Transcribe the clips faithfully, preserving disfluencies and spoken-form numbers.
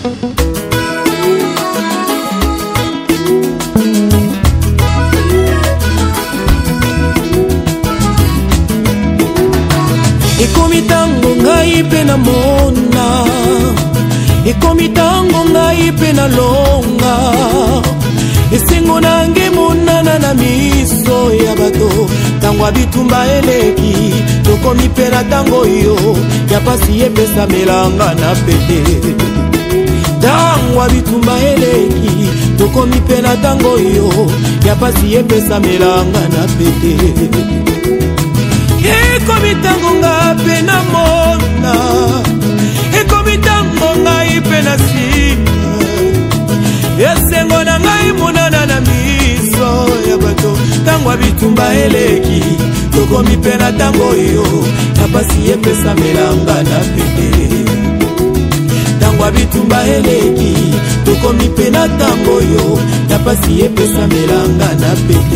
Ekomi tango ngai pe na mona, ekomi tango ngai pe na longa, esengo nange monana na miso ya bato. Tango bitumba eleki tokomi pe na tango yo ya pasi epesa melanga na pete. Tango bitumba eleki tokomi pe na tango yo ya pasi epesa melanga na pete. Ekomi tango ngai pe na mona, ekomi tango ngai pe na sima, esengo na ngai monana na miso ya bato. Tango bitumba eleki tokomi pe na tango yo ya pasi epesa melanga na pete. Tango bitumba eleki tokomi pe na tango yo ya pasi epesa melanga na pete.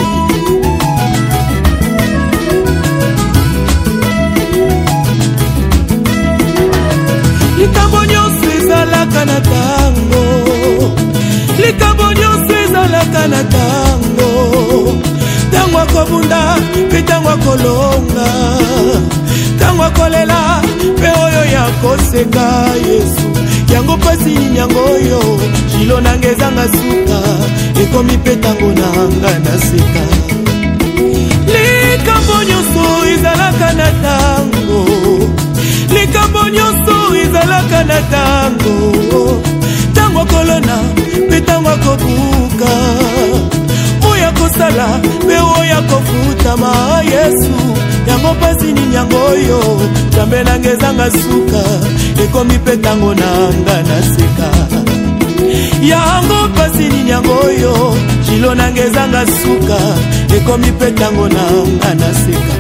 Likambo nyonso ezalaka na tango, likambo nyonso ezalaka na tango. Tango akobunda pe tango akolonga, tango akolela pe oyo ya koseka Yesu. Yango pasi nyango yo jilo nange zanga suka, ekomi pe tango nanga naseka. Likambo nyonso ezalaka na tango, likambo nyonso ezalaka na tango. Tango kolona pe tango kobuka, oya kosala pe oya kofutama Yesu. Yango pasi ni nyango yo jambe nange zanga suka, ekomi pe tango nanga naseka. Yango pasi ni nyango yo jilo nange zanga suka, ekomi pe tango nanga naseka.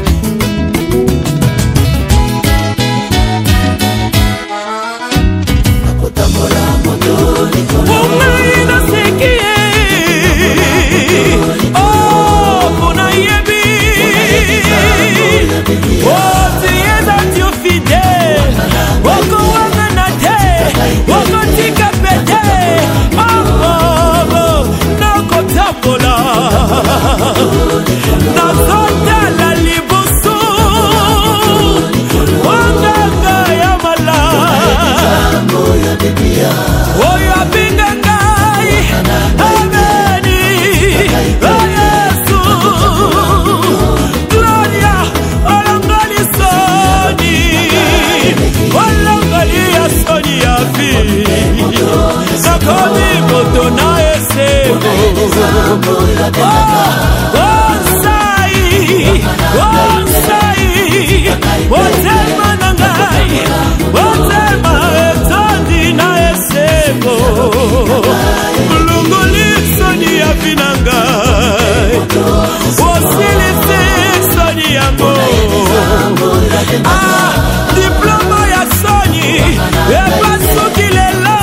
Diploma ya Sony, eba soki lelo,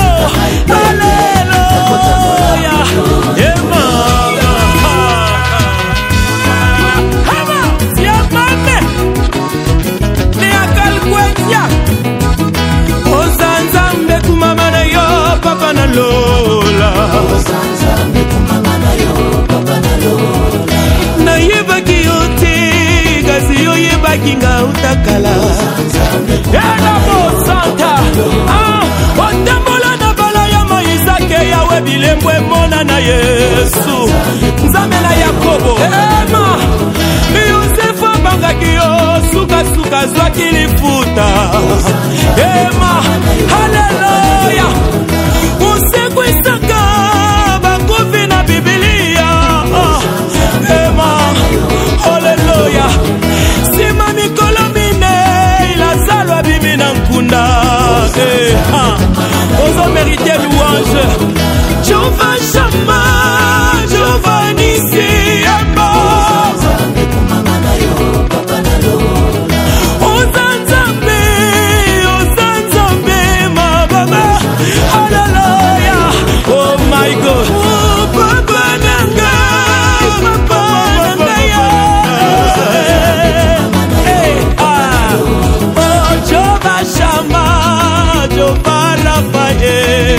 haleluya, ema, hama, ya mame, ne akal kwenja, ozanzambe kumama na yo, papa na lola, ozanzambe kumama na yo, papa na lola, na yeba kiyote, gazi yo yeba kinga utakala. Yana mo santa, ah, otambola na bala ya Moisake ya webilembwe mona na Yesu. Nzambe na Yakobo, ema, Yosefu banga kiyo suka suka zwa kilifuta. Ema, haleluya, usiku isaka bakufi na Biblia. Ema, haleluya, sima mikolo eh, ah, oso mérité louange. Jehovah Shammah, Jehovah Nissi, Ozanzambe, Ozanzambe, ma baba, hallelujah, oh my God, oh Papa Nanga, Papa Nanga, hey, ah, oh Jehovah Shammah, Jehovah Raphaël.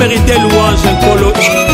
vérité louange nkolo